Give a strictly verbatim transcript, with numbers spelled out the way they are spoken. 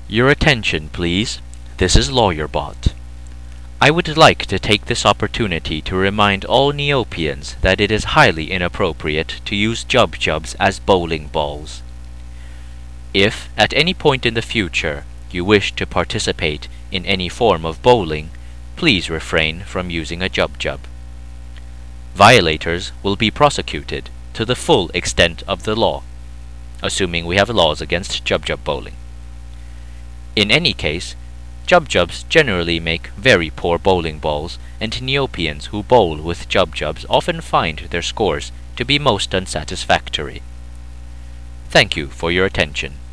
Your attention, please. This is LawyerBot. I would like to take this opportunity to remind all Neopians that it is highly inappropriate to use Jub-Jubs as bowling balls. If, at any point in the future, you wish to participate in any form of bowling, please refrain from using a Jub-Jub. Violators will be prosecuted to the full extent of the law, assuming we have laws against Jub-Jub bowling. In any case, Jub-Jubs generally make very poor bowling balls, and Neopians who bowl with Jub-Jubs often find their scores to be most unsatisfactory. Thank you for your attention.